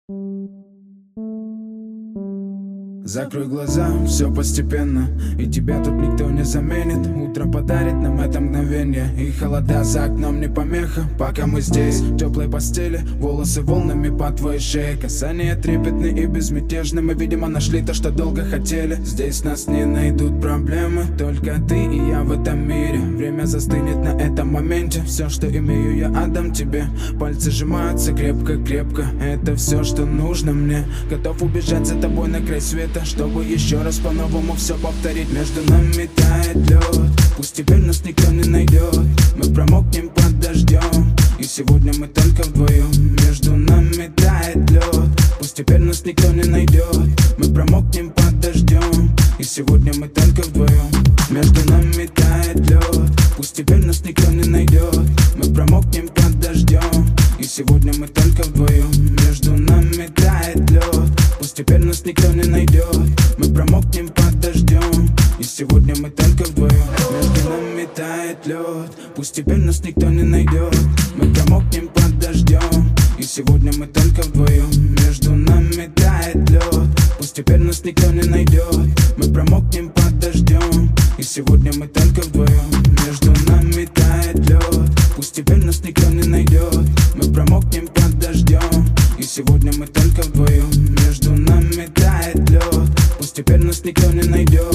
Закрой глаза, все постепенно, и тебя тут никто не заменит. Утро подарит нам это мгновение, и холода за окном не помеха. Пока мы здесь, в теплой постели, волосы волнами по твоей шее. Касания трепетны и безмятежны, мы, видимо, нашли то, что долго хотели. Здесь нас не найдут проблемы, только ты и я в этом мире. Время застынет на этом моменте, все, что имею, я отдам тебе. Пальцы сжимаются крепко-крепко, это все, что нужно мне. Готов убежать за тобой на край света, чтобы еще раз по-новому все повторить. Между нами тает лед, пусть теперь нас никто не найдет. Мы промокнем под дождем, и сегодня мы только вдвоем. Между нами тает лед, пусть теперь нас никто не найдет. Мы промокнем под дождем, и сегодня мы только вдвоем. Между нами тает лед, пусть теперь нас никто не найдет. Мы промокнем под дождем, и сегодня мы только вдвоем. Между нами тает лед, пусть теперь нас никто не найдет. Мы промокнем под дождем, и сегодня мы только вдвоем. Между нами тает лед, пусть теперь нас никто не найдет. Мы промокнем под дождем, и сегодня мы только вдвоем. Между нами тает лед, пусть теперь нас никто не найдет. Мы промокнем под дождем, и сегодня мы только вдвоем. Между нами тает лед, пусть теперь нас никто не найдет. Мы промокнем под дождем, и сегодня мы только вдвоем. Между нами тает лед, пусть теперь нас никто не найдет.